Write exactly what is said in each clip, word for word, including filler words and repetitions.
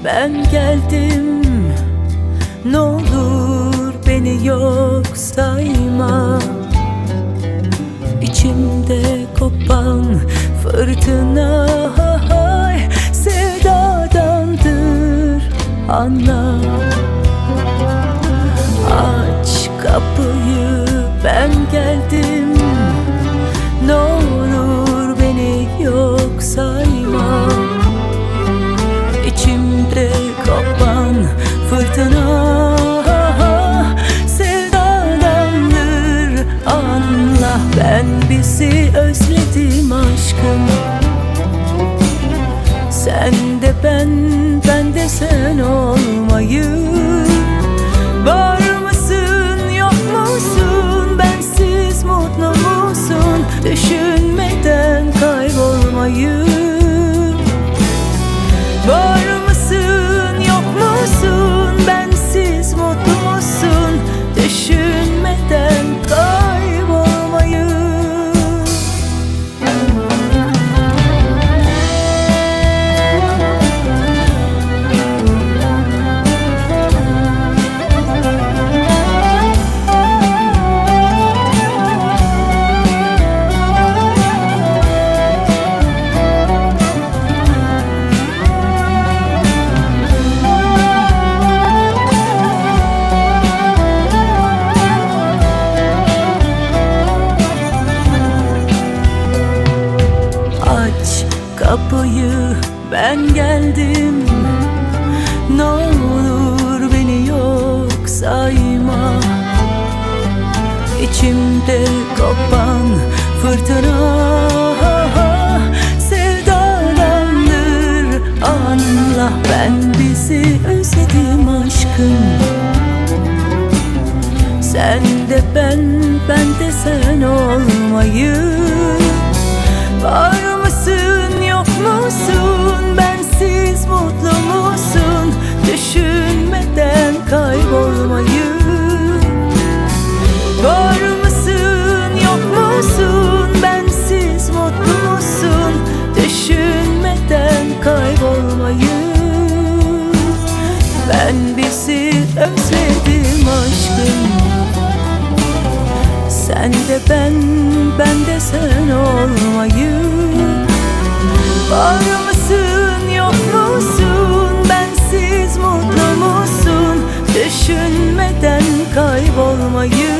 ben geldim. Ne olur beni yok sayma. İçimde kopan fırtına sevdadandır, anla. Aç kapıyı, ben geldim. Ne olur beni yok sayma. İçimde kopan fırtına sevdadandır, anla. Ben bizi özledim aşkım. Sen de ben, ben de sen olmayı. Var mısın, yok musun, bensiz mutlu musun? Düşünmeden kaybolmayı. Var mısın, yok musun, bensiz mutlu musun? Düşünmeden kaybolmayı. Kapıyı, ben geldim. Ne olur beni yok sayma. İçimde kopan fırtına sevdalandır, anla. Ben bizi özledim aşkım. Sen de ben, ben de sen olmayı. Var mısın, yok musun, bensiz mutlu musun? Düşünmeden kaybolmayı. Var mısın, yok musun, bensiz mutlu musun? Düşünmeden kaybolmayı. Ben bizi özledim aşkım. Sen de ben, ben de sen olmayı. Var mısın, yok musun, bensiz mutlu musun? Düşünmeden kaybolmayı.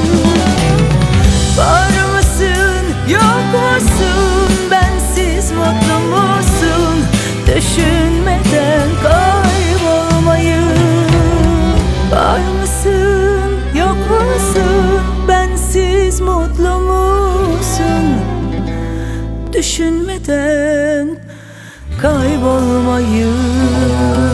Var mısın, yok musun, bensiz mutlu musun? Düşünmeden kaybolmayı. Var mısın, yok musun, bensiz mutlu musun? Düşünmeden kaybolmayı.